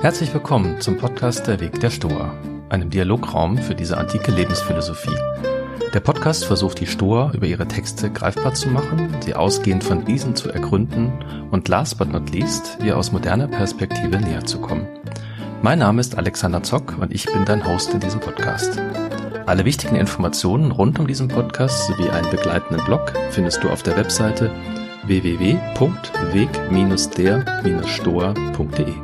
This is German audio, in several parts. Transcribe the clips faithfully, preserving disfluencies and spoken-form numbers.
Herzlich willkommen zum Podcast Der Weg der Stoa, einem Dialograum für diese antike Lebensphilosophie. Der Podcast versucht, die Stoa über ihre Texte greifbar zu machen, sie ausgehend von diesen zu ergründen und last but not least, ihr aus moderner Perspektive näher zu kommen. Mein Name ist Alexander Zock und ich bin dein Host in diesem Podcast. Alle wichtigen Informationen rund um diesen Podcast sowie einen begleitenden Blog findest du auf der Webseite w w w punkt weg der stoa punkt de.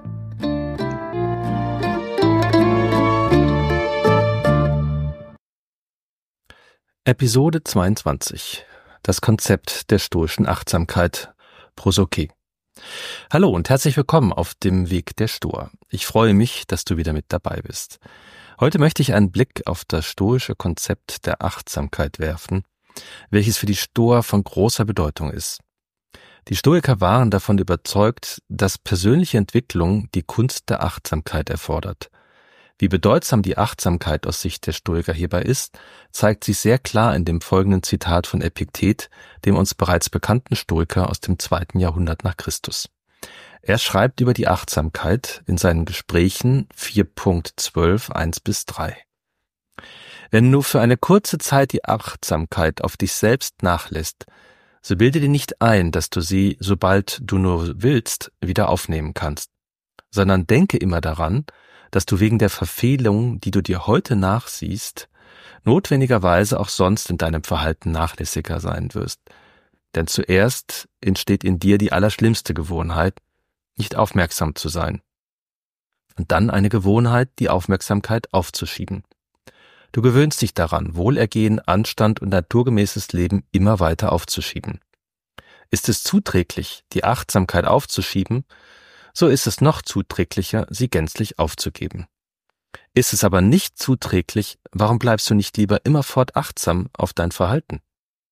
Episode zweiundzwanzig. Das Konzept der stoischen Achtsamkeit. Prosoké. Hallo und herzlich willkommen auf dem Weg der Stoa. Ich freue mich, dass du wieder mit dabei bist. Heute möchte ich einen Blick auf das stoische Konzept der Achtsamkeit werfen, welches für die Stoa von großer Bedeutung ist. Die Stoiker waren davon überzeugt, dass persönliche Entwicklung die Kunst der Achtsamkeit erfordert. Wie bedeutsam die Achtsamkeit aus Sicht der Stoiker hierbei ist, zeigt sich sehr klar in dem folgenden Zitat von Epiktet, dem uns bereits bekannten Stoiker aus dem zweiten Jahrhundert nach Christus. Er schreibt über die Achtsamkeit in seinen Gesprächen vier Punkt zwölf, eins bis drei. Wenn du für eine kurze Zeit die Achtsamkeit auf dich selbst nachlässt, so bilde dir nicht ein, dass du sie, sobald du nur willst, wieder aufnehmen kannst, sondern denke immer daran, dass du wegen der Verfehlung, die du dir heute nachsiehst, notwendigerweise auch sonst in deinem Verhalten nachlässiger sein wirst. Denn zuerst entsteht in dir die allerschlimmste Gewohnheit, nicht aufmerksam zu sein. Und dann eine Gewohnheit, die Aufmerksamkeit aufzuschieben. Du gewöhnst dich daran, Wohlergehen, Anstand und naturgemäßes Leben immer weiter aufzuschieben. Ist es zuträglich, die Achtsamkeit aufzuschieben, so ist es noch zuträglicher, sie gänzlich aufzugeben. Ist es aber nicht zuträglich, warum bleibst du nicht lieber immerfort achtsam auf dein Verhalten?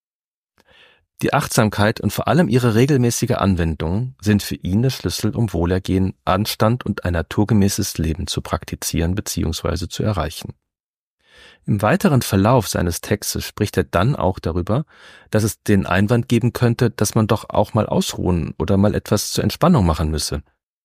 Die Achtsamkeit und vor allem ihre regelmäßige Anwendung sind für ihn der Schlüssel, um Wohlergehen, Anstand und ein naturgemäßes Leben zu praktizieren bzw. zu erreichen. Im weiteren Verlauf seines Textes spricht er dann auch darüber, dass es den Einwand geben könnte, dass man doch auch mal ausruhen oder mal etwas zur Entspannung machen müsse.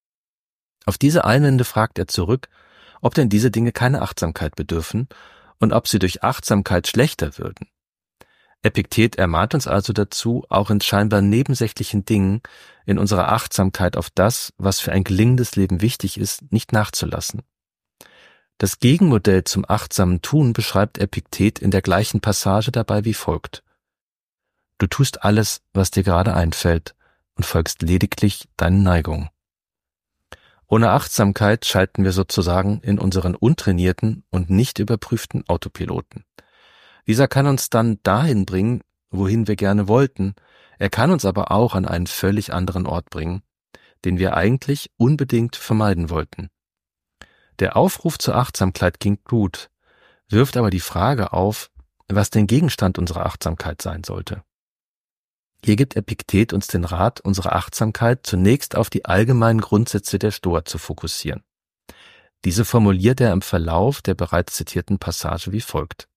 Auf diese Einwände fragt er zurück, ob denn diese Dinge keine Achtsamkeit bedürfen und ob sie durch Achtsamkeit schlechter würden. Epiktet ermahnt uns also dazu, auch in scheinbar nebensächlichen Dingen in unserer Achtsamkeit auf das, was für ein gelingendes Leben wichtig ist, nicht nachzulassen. Das Gegenmodell zum achtsamen Tun beschreibt Epiktet in der gleichen Passage dabei wie folgt. Du tust alles, was dir gerade einfällt und folgst lediglich deinen Neigungen. Ohne Achtsamkeit schalten wir sozusagen in unseren untrainierten und nicht überprüften Autopiloten. Dieser kann uns dann dahin bringen, wohin wir gerne wollten, er kann uns aber auch an einen völlig anderen Ort bringen, den wir eigentlich unbedingt vermeiden wollten. Der Aufruf zur Achtsamkeit klingt gut, wirft aber die Frage auf, was den Gegenstand unserer Achtsamkeit sein sollte. Hier gibt Epiktet uns den Rat, unsere Achtsamkeit zunächst auf die allgemeinen Grundsätze der Stoa zu fokussieren. Diese formuliert er im Verlauf der bereits zitierten Passage wie folgt.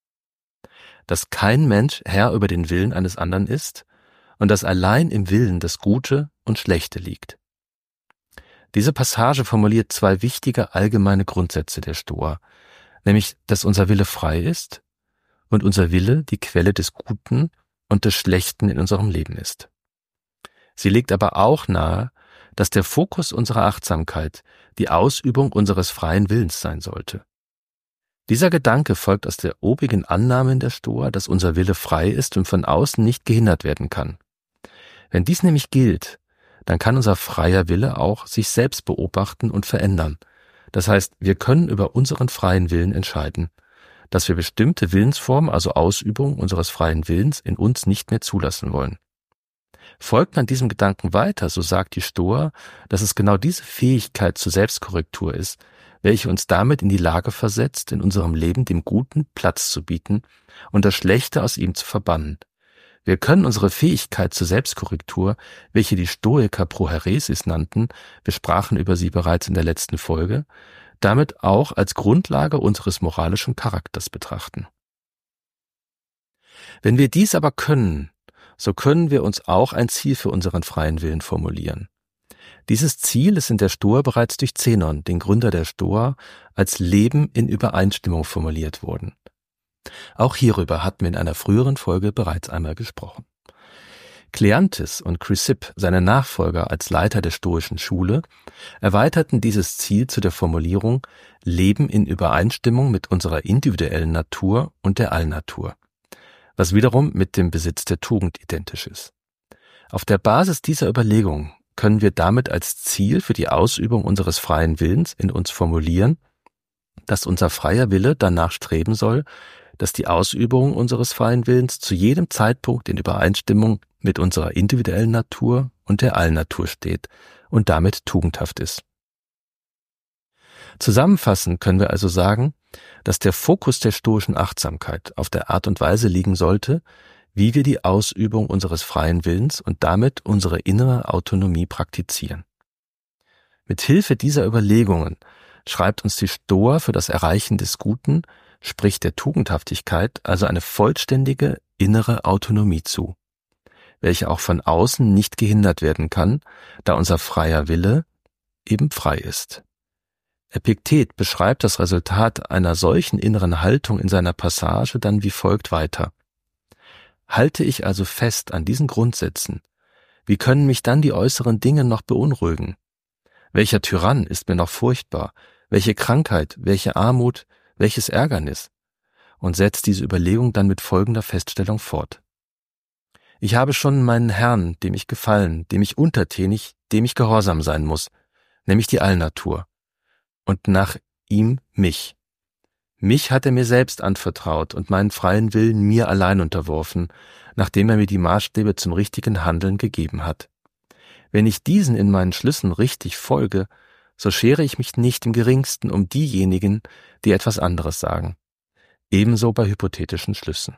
Dass kein Mensch Herr über den Willen eines anderen ist und dass allein im Willen das Gute und Schlechte liegt. Diese Passage formuliert zwei wichtige allgemeine Grundsätze der Stoa, nämlich, dass unser Wille frei ist und unser Wille die Quelle des Guten und des Schlechten in unserem Leben ist. Sie legt aber auch nahe, dass der Fokus unserer Achtsamkeit die Ausübung unseres freien Willens sein sollte. Dieser Gedanke folgt aus der obigen Annahme in der Stoa, dass unser Wille frei ist und von außen nicht gehindert werden kann. Wenn dies nämlich gilt, dann kann unser freier Wille auch sich selbst beobachten und verändern. Das heißt, wir können über unseren freien Willen entscheiden, dass wir bestimmte Willensformen, also Ausübung unseres freien Willens, in uns nicht mehr zulassen wollen. Folgt man diesem Gedanken weiter, so sagt die Stoa, dass es genau diese Fähigkeit zur Selbstkorrektur ist, welche uns damit in die Lage versetzt, in unserem Leben dem Guten Platz zu bieten und das Schlechte aus ihm zu verbannen. Wir können unsere Fähigkeit zur Selbstkorrektur, welche die Stoiker Prohairesis nannten, wir sprachen über sie bereits in der letzten Folge, damit auch als Grundlage unseres moralischen Charakters betrachten. Wenn wir dies aber können, so können wir uns auch ein Ziel für unseren freien Willen formulieren. Dieses Ziel ist in der Stoa bereits durch Zenon, den Gründer der Stoa, als Leben in Übereinstimmung formuliert worden. Auch hierüber hatten wir in einer früheren Folge bereits einmal gesprochen. Kleanthes und Chrysipp, seine Nachfolger als Leiter der stoischen Schule, erweiterten dieses Ziel zu der Formulierung Leben in Übereinstimmung mit unserer individuellen Natur und der Allnatur, was wiederum mit dem Besitz der Tugend identisch ist. Auf der Basis dieser Überlegung können wir damit als Ziel für die Ausübung unseres freien Willens in uns formulieren, dass unser freier Wille danach streben soll, dass die Ausübung unseres freien Willens zu jedem Zeitpunkt in Übereinstimmung mit unserer individuellen Natur und der Allnatur steht und damit tugendhaft ist. Zusammenfassend können wir also sagen, dass der Fokus der stoischen Achtsamkeit auf der Art und Weise liegen sollte, wie wir die Ausübung unseres freien Willens und damit unsere innere Autonomie praktizieren. Mit Hilfe dieser Überlegungen schreibt uns die Stoa für das Erreichen des Guten, sprich der Tugendhaftigkeit, also eine vollständige innere Autonomie zu, welche auch von außen nicht gehindert werden kann, da unser freier Wille eben frei ist. Epiktet beschreibt das Resultat einer solchen inneren Haltung in seiner Passage dann wie folgt weiter. Halte ich also fest an diesen Grundsätzen, wie können mich dann die äußeren Dinge noch beunruhigen? Welcher Tyrann ist mir noch furchtbar? Welche Krankheit, welche Armut, welches Ärgernis? Und setzt diese Überlegung dann mit folgender Feststellung fort. Ich habe schon meinen Herrn, dem ich gefallen, dem ich untertänig, dem ich gehorsam sein muss, nämlich die Allnatur. Und nach ihm mich. Mich hat er mir selbst anvertraut und meinen freien Willen mir allein unterworfen, nachdem er mir die Maßstäbe zum richtigen Handeln gegeben hat. Wenn ich diesen in meinen Schlüssen richtig folge, so schere ich mich nicht im geringsten um diejenigen, die etwas anderes sagen. Ebenso bei hypothetischen Schlüssen.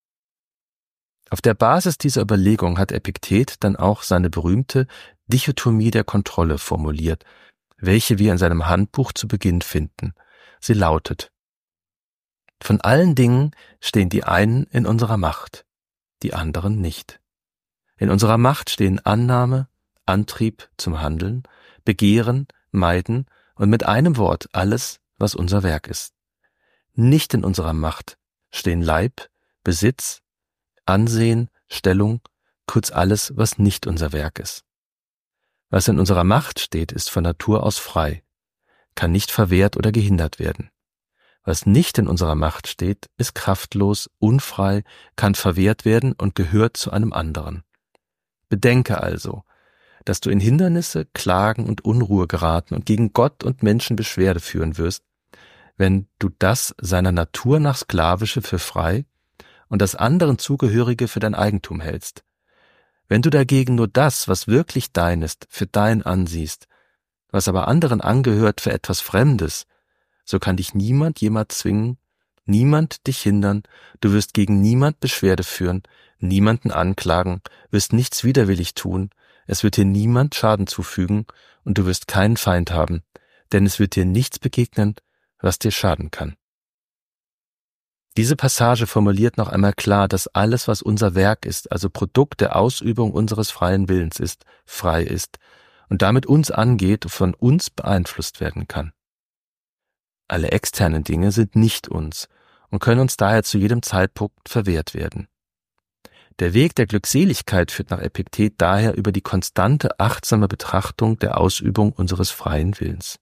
Auf der Basis dieser Überlegung hat Epiktet dann auch seine berühmte Dichotomie der Kontrolle formuliert, welche wir in seinem Handbuch zu Beginn finden. Sie lautet: Von allen Dingen stehen die einen in unserer Macht, die anderen nicht. In unserer Macht stehen Annahme, Antrieb zum Handeln, Begehren, Meiden und mit einem Wort alles, was unser Werk ist. Nicht in unserer Macht stehen Leib, Besitz, Ansehen, Stellung, kurz alles, was nicht unser Werk ist. Was in unserer Macht steht, ist von Natur aus frei, kann nicht verwehrt oder gehindert werden. Was nicht in unserer Macht steht, ist kraftlos, unfrei, kann verwehrt werden und gehört zu einem anderen. Bedenke also, dass du in Hindernisse, Klagen und Unruhe geraten und gegen Gott und Menschen Beschwerde führen wirst, wenn du das seiner Natur nach Sklavische für frei und das anderen Zugehörige für dein Eigentum hältst. Wenn du dagegen nur das, was wirklich dein ist, für dein ansiehst, was aber anderen angehört für etwas Fremdes, so kann dich niemand jemals zwingen, niemand dich hindern, du wirst gegen niemand Beschwerde führen, niemanden anklagen, wirst nichts widerwillig tun, es wird dir niemand Schaden zufügen und du wirst keinen Feind haben, denn es wird dir nichts begegnen, was dir schaden kann. Diese Passage formuliert noch einmal klar, dass alles, was unser Werk ist, also Produkt der Ausübung unseres freien Willens ist, frei ist und damit uns angeht und von uns beeinflusst werden kann. Alle externen Dinge sind nicht uns und können uns daher zu jedem Zeitpunkt verwehrt werden. Der Weg der Glückseligkeit führt nach Epiktet daher über die konstante, achtsame Betrachtung der Ausübung unseres freien Willens.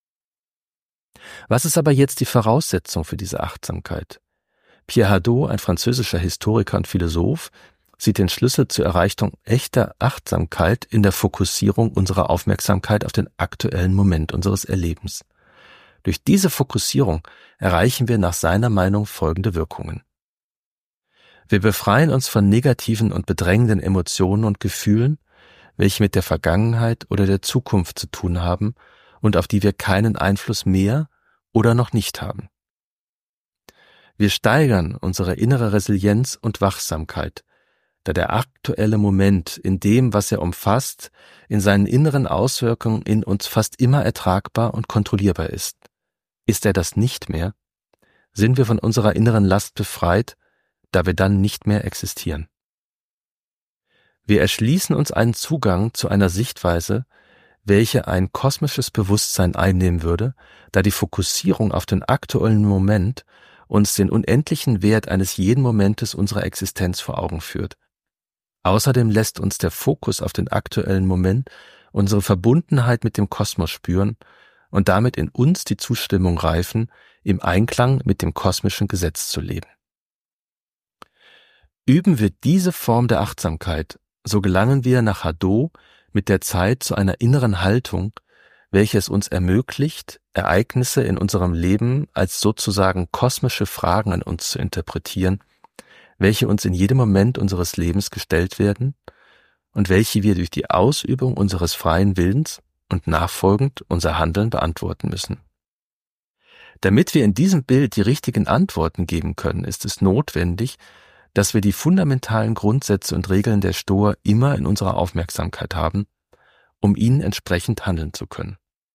Was ist aber jetzt die Voraussetzung für diese Achtsamkeit? Pierre Hadot, ein französischer Historiker und Philosoph, sieht den Schlüssel zur Erreichung echter Achtsamkeit in der Fokussierung unserer Aufmerksamkeit auf den aktuellen Moment unseres Erlebens. Durch diese Fokussierung erreichen wir nach seiner Meinung folgende Wirkungen. Wir befreien uns von negativen und bedrängenden Emotionen und Gefühlen, welche mit der Vergangenheit oder der Zukunft zu tun haben und auf die wir keinen Einfluss mehr oder noch nicht haben. Wir steigern unsere innere Resilienz und Wachsamkeit, da der aktuelle Moment in dem, was er umfasst, in seinen inneren Auswirkungen in uns fast immer ertragbar und kontrollierbar ist. Ist er das nicht mehr, sind wir von unserer inneren Last befreit, da wir dann nicht mehr existieren. Wir erschließen uns einen Zugang zu einer Sichtweise, welche ein kosmisches Bewusstsein einnehmen würde, da die Fokussierung auf den aktuellen Moment uns den unendlichen Wert eines jeden Momentes unserer Existenz vor Augen führt. Außerdem lässt uns der Fokus auf den aktuellen Moment unsere Verbundenheit mit dem Kosmos spüren und damit in uns die Zustimmung reifen, im Einklang mit dem kosmischen Gesetz zu leben. Üben wir diese Form der Achtsamkeit, so gelangen wir nach Hadot mit der Zeit zu einer inneren Haltung, welche es uns ermöglicht, Ereignisse in unserem Leben als sozusagen kosmische Fragen an uns zu interpretieren, welche uns in jedem Moment unseres Lebens gestellt werden und welche wir durch die Ausübung unseres freien Willens und nachfolgend unser Handeln beantworten müssen. Damit wir in diesem Bild die richtigen Antworten geben können, ist es notwendig, dass wir die fundamentalen Grundsätze und Regeln der Stoa immer in unserer Aufmerksamkeit haben, um ihnen entsprechend handeln zu können.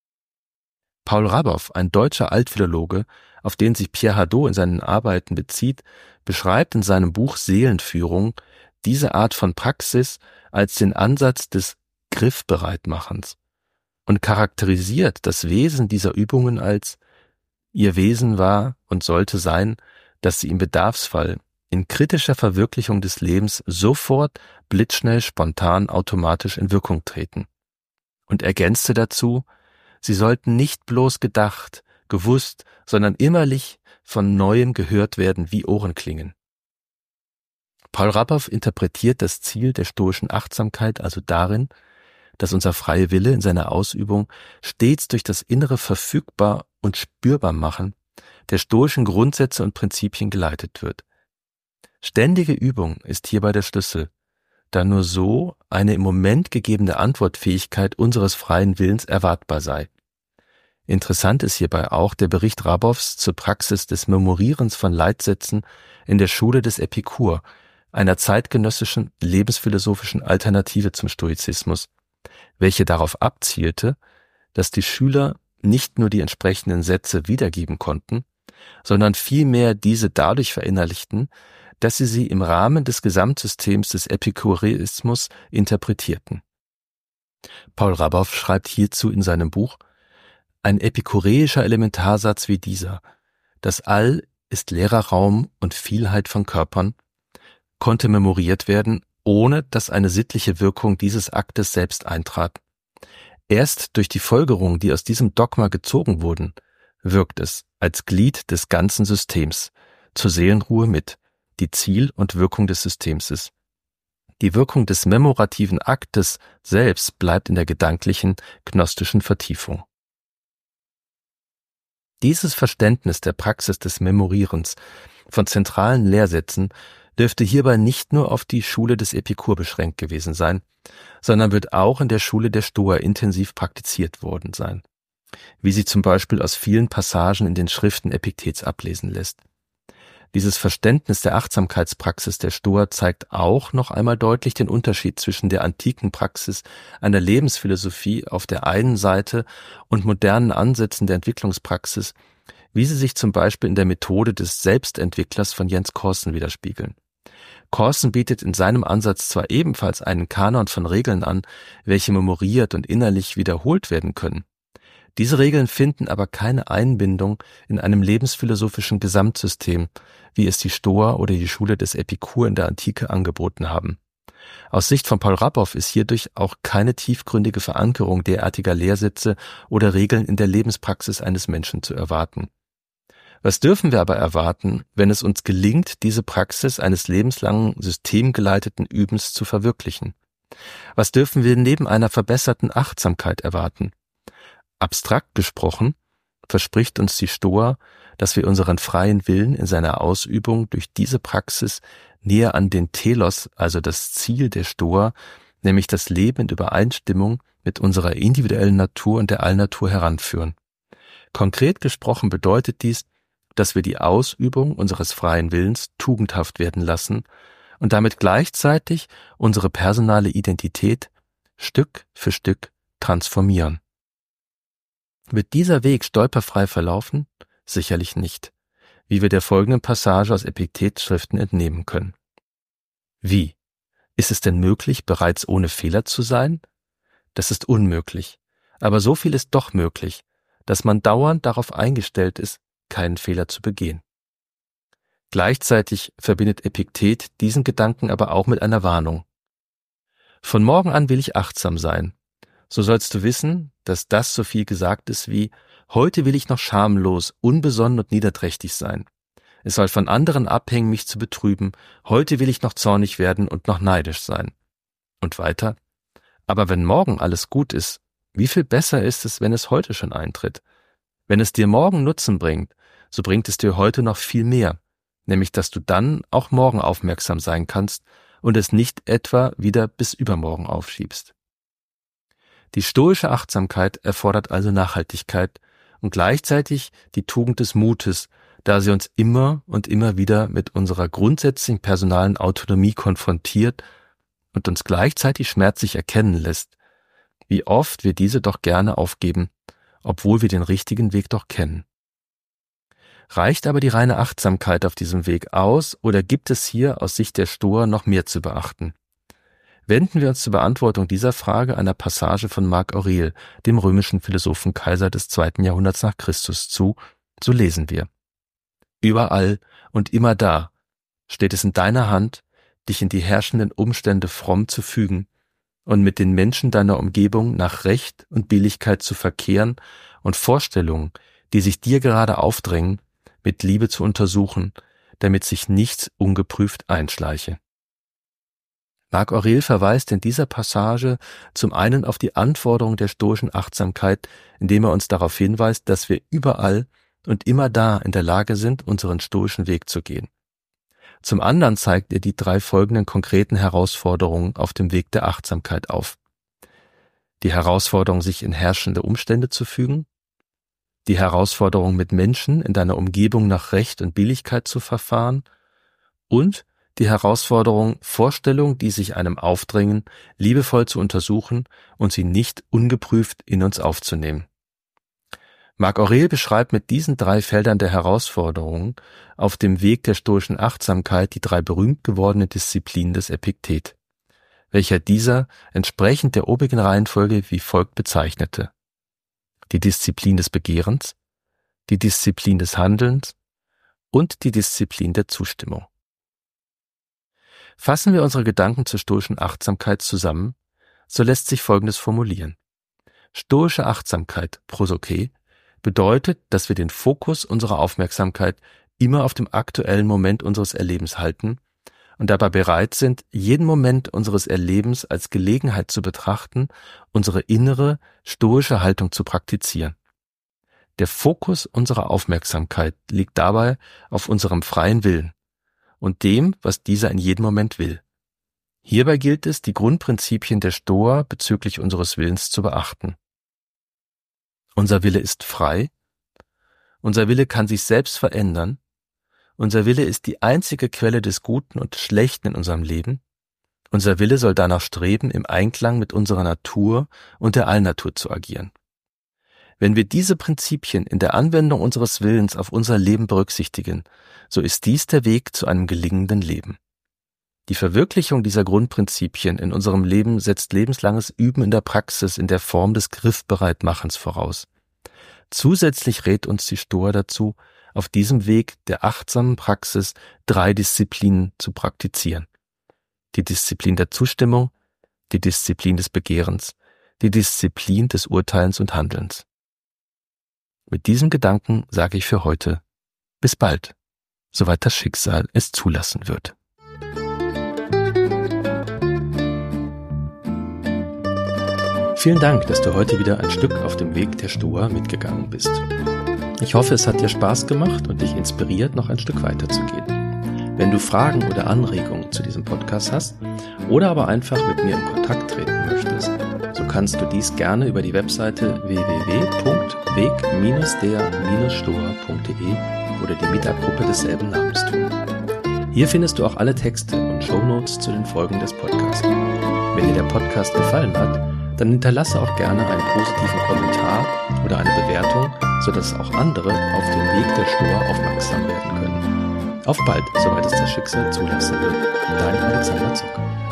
Paul Rabov, ein deutscher Altphilologe, auf den sich Pierre Hadot in seinen Arbeiten bezieht, beschreibt in seinem Buch Seelenführung diese Art von Praxis als den Ansatz des Griffbereitmachens und charakterisiert das Wesen dieser Übungen als: Ihr Wesen war und sollte sein, dass sie im Bedarfsfall in kritischer Verwirklichung des Lebens sofort, blitzschnell, spontan, automatisch in Wirkung treten. Und ergänzte dazu: Sie sollten nicht bloß gedacht, gewusst, sondern immerlich von Neuem gehört werden wie Ohrenklingen. Paul Rabov interpretiert das Ziel der stoischen Achtsamkeit also darin, dass unser freier Wille in seiner Ausübung stets durch das innere Verfügbar und Spürbarmachen der stoischen Grundsätze und Prinzipien geleitet wird. Ständige Übung ist hierbei der Schlüssel, da nur so eine im Moment gegebene Antwortfähigkeit unseres freien Willens erwartbar sei. Interessant ist hierbei auch der Bericht Rabovs zur Praxis des Memorierens von Leitsätzen in der Schule des Epikur, einer zeitgenössischen lebensphilosophischen Alternative zum Stoizismus, welche darauf abzielte, dass die Schüler nicht nur die entsprechenden Sätze wiedergeben konnten, sondern vielmehr diese dadurch verinnerlichten, dass sie sie im Rahmen des Gesamtsystems des Epikureismus interpretierten. Paul Rabov schreibt hierzu in seinem Buch: Ein epikureischer Elementarsatz wie dieser, das All ist leerer Raum und Vielheit von Körpern, konnte memoriert werden, ohne dass eine sittliche Wirkung dieses Aktes selbst eintrat. Erst durch die Folgerungen, die aus diesem Dogma gezogen wurden, wirkt es als Glied des ganzen Systems zur Seelenruhe mit, die Ziel und Wirkung des Systems ist. Die Wirkung des memorativen Aktes selbst bleibt in der gedanklichen, gnostischen Vertiefung. Dieses Verständnis der Praxis des Memorierens von zentralen Lehrsätzen dürfte hierbei nicht nur auf die Schule des Epikur beschränkt gewesen sein, sondern wird auch in der Schule der Stoa intensiv praktiziert worden sein, wie sie zum Beispiel aus vielen Passagen in den Schriften Epiktets ablesen lässt. Dieses Verständnis der Achtsamkeitspraxis der Stoa zeigt auch noch einmal deutlich den Unterschied zwischen der antiken Praxis einer Lebensphilosophie auf der einen Seite und modernen Ansätzen der Entwicklungspraxis, wie sie sich zum Beispiel in der Methode des Selbstentwicklers von Jens Korsen widerspiegeln. Korsen bietet in seinem Ansatz zwar ebenfalls einen Kanon von Regeln an, welche memoriert und innerlich wiederholt werden können. Diese Regeln finden aber keine Einbindung in einem lebensphilosophischen Gesamtsystem, wie es die Stoa oder die Schule des Epikur in der Antike angeboten haben. Aus Sicht von Paul Rabov ist hierdurch auch keine tiefgründige Verankerung derartiger Lehrsätze oder Regeln in der Lebenspraxis eines Menschen zu erwarten. Was dürfen wir aber erwarten, wenn es uns gelingt, diese Praxis eines lebenslangen, systemgeleiteten Übens zu verwirklichen? Was dürfen wir neben einer verbesserten Achtsamkeit erwarten? Abstrakt gesprochen verspricht uns die Stoa, dass wir unseren freien Willen in seiner Ausübung durch diese Praxis näher an den Telos, also das Ziel der Stoa, nämlich das Leben in Übereinstimmung mit unserer individuellen Natur und der Allnatur heranführen. Konkret gesprochen bedeutet dies, dass wir die Ausübung unseres freien Willens tugendhaft werden lassen und damit gleichzeitig unsere personale Identität Stück für Stück transformieren. Wird dieser Weg stolperfrei verlaufen? Sicherlich nicht, wie wir der folgenden Passage aus Epiktets-Schriften entnehmen können. Wie? Ist es denn möglich, bereits ohne Fehler zu sein? Das ist unmöglich. Aber so viel ist doch möglich, dass man dauernd darauf eingestellt ist, keinen Fehler zu begehen. Gleichzeitig verbindet Epiktet diesen Gedanken aber auch mit einer Warnung. Von morgen an will ich achtsam sein. So sollst du wissen, dass das so viel gesagt ist wie: Heute will ich noch schamlos, unbesonnen und niederträchtig sein. Es soll von anderen abhängen, mich zu betrüben. Heute will ich noch zornig werden und noch neidisch sein. Und weiter: Aber wenn morgen alles gut ist, wie viel besser ist es, wenn es heute schon eintritt? Wenn es dir morgen Nutzen bringt, so bringt es dir heute noch viel mehr, nämlich dass du dann auch morgen aufmerksam sein kannst und es nicht etwa wieder bis übermorgen aufschiebst. Die stoische Achtsamkeit erfordert also Nachhaltigkeit und gleichzeitig die Tugend des Mutes, da sie uns immer und immer wieder mit unserer grundsätzlichen personalen Autonomie konfrontiert und uns gleichzeitig schmerzlich erkennen lässt, wie oft wir diese doch gerne aufgeben, obwohl wir den richtigen Weg doch kennen. Reicht aber die reine Achtsamkeit auf diesem Weg aus, oder gibt es hier aus Sicht der Stoa noch mehr zu beachten? Wenden wir uns zur Beantwortung dieser Frage einer Passage von Marc Aurel, dem römischen Philosophenkaiser des zweiten Jahrhunderts nach Christus, zu, so lesen wir: Überall und immer da steht es in deiner Hand, dich in die herrschenden Umstände fromm zu fügen und mit den Menschen deiner Umgebung nach Recht und Billigkeit zu verkehren und Vorstellungen, die sich dir gerade aufdrängen, mit Liebe zu untersuchen, damit sich nichts ungeprüft einschleiche. Marc Aurel verweist in dieser Passage zum einen auf die Anforderung der stoischen Achtsamkeit, indem er uns darauf hinweist, dass wir überall und immer da in der Lage sind, unseren stoischen Weg zu gehen. Zum anderen zeigt er die drei folgenden konkreten Herausforderungen auf dem Weg der Achtsamkeit auf. Die Herausforderung, sich in herrschende Umstände zu fügen, die Herausforderung, mit Menschen in deiner Umgebung nach Recht und Billigkeit zu verfahren und die Herausforderung, Vorstellungen, die sich einem aufdrängen, liebevoll zu untersuchen und sie nicht ungeprüft in uns aufzunehmen. Marc Aurel beschreibt mit diesen drei Feldern der Herausforderungen auf dem Weg der stoischen Achtsamkeit die drei berühmt gewordenen Disziplinen des Epiktet, welcher dieser entsprechend der obigen Reihenfolge wie folgt bezeichnete: die Disziplin des Begehrens, die Disziplin des Handelns und die Disziplin der Zustimmung. Fassen wir unsere Gedanken zur stoischen Achtsamkeit zusammen, so lässt sich Folgendes formulieren: Stoische Achtsamkeit, prosoke, bedeutet, dass wir den Fokus unserer Aufmerksamkeit immer auf dem aktuellen Moment unseres Erlebens halten und dabei bereit sind, jeden Moment unseres Erlebens als Gelegenheit zu betrachten, unsere innere, stoische Haltung zu praktizieren. Der Fokus unserer Aufmerksamkeit liegt dabei auf unserem freien Willen und dem, was dieser in jedem Moment will. Hierbei gilt es, die Grundprinzipien der Stoa bezüglich unseres Willens zu beachten. Unser Wille ist frei, unser Wille kann sich selbst verändern, unser Wille ist die einzige Quelle des Guten und des Schlechten in unserem Leben, unser Wille soll danach streben, im Einklang mit unserer Natur und der Allnatur zu agieren. Wenn wir diese Prinzipien in der Anwendung unseres Willens auf unser Leben berücksichtigen, so ist dies der Weg zu einem gelingenden Leben. Die Verwirklichung dieser Grundprinzipien in unserem Leben setzt lebenslanges Üben in der Praxis in der Form des Griffbereitmachens voraus. Zusätzlich rät uns die Stoa dazu, auf diesem Weg der achtsamen Praxis drei Disziplinen zu praktizieren: die Disziplin der Zustimmung, die Disziplin des Begehrens, die Disziplin des Urteilens und Handelns. Mit diesem Gedanken sage ich für heute bis bald, soweit das Schicksal es zulassen wird. Vielen Dank, dass du heute wieder ein Stück auf dem Weg der Stoa mitgegangen bist. Ich hoffe, es hat dir Spaß gemacht und dich inspiriert, noch ein Stück weiterzugehen. Wenn du Fragen oder Anregungen zu diesem Podcast hast oder aber einfach mit mir in Kontakt treten möchtest, so kannst du dies gerne über die Webseite w w w punkt weg der stoa punkt de oder die Meetup-Gruppe desselben Namens tun. Hier findest du auch alle Texte und Shownotes zu den Folgen des Podcasts. Wenn dir der Podcast gefallen hat, dann hinterlasse auch gerne einen positiven Kommentar oder eine Bewertung, sodass auch andere auf den Weg der Stoa aufmerksam werden können. Auf bald, soweit es das Schicksal zulassen wird. Dein Alexander Zocker.